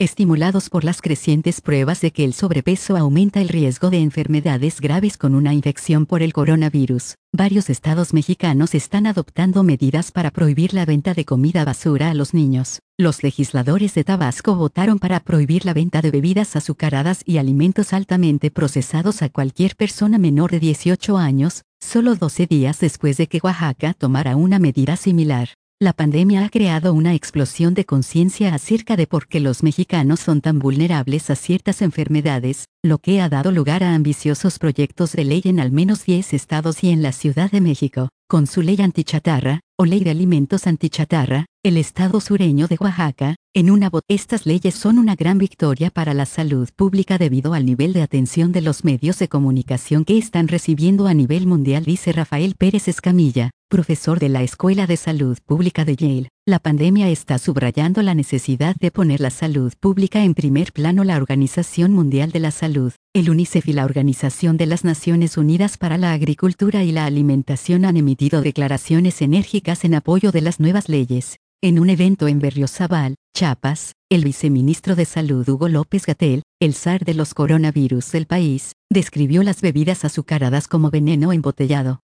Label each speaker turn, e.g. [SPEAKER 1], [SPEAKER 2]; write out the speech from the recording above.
[SPEAKER 1] estimulados por las crecientes pruebas de que el sobrepeso aumenta el riesgo de enfermedades graves con una infección por el coronavirus. Varios estados mexicanos están adoptando medidas para prohibir la venta de comida basura a los niños. Los legisladores de Tabasco votaron para prohibir la venta de bebidas azucaradas y alimentos altamente procesados a cualquier persona menor de 18 años, solo 12 días después de que Oaxaca tomara una medida similar. La pandemia ha creado una explosión de conciencia acerca de por qué los mexicanos son tan vulnerables a ciertas enfermedades, lo que ha dado lugar a ambiciosos proyectos de ley en al menos 10 estados y en la Ciudad de México. Con su ley antichatarra, o ley de alimentos antichatarra, el estado sureño de Oaxaca, estas leyes son una gran victoria para la salud pública debido al nivel de atención de los medios de comunicación que están recibiendo a nivel mundial, dice Rafael Pérez Escamilla, profesor de la Escuela de Salud Pública de Yale. La pandemia está subrayando la necesidad de poner la salud pública en primer plano. La Organización Mundial de la Salud, el UNICEF y la Organización de las Naciones Unidas para la Agricultura y la Alimentación han emitido declaraciones enérgicas en apoyo de las nuevas leyes. En un evento en Berriozábal, Chiapas, el viceministro de Salud Hugo López-Gatell, el zar de los coronavirus del país, describió las bebidas azucaradas como veneno embotellado.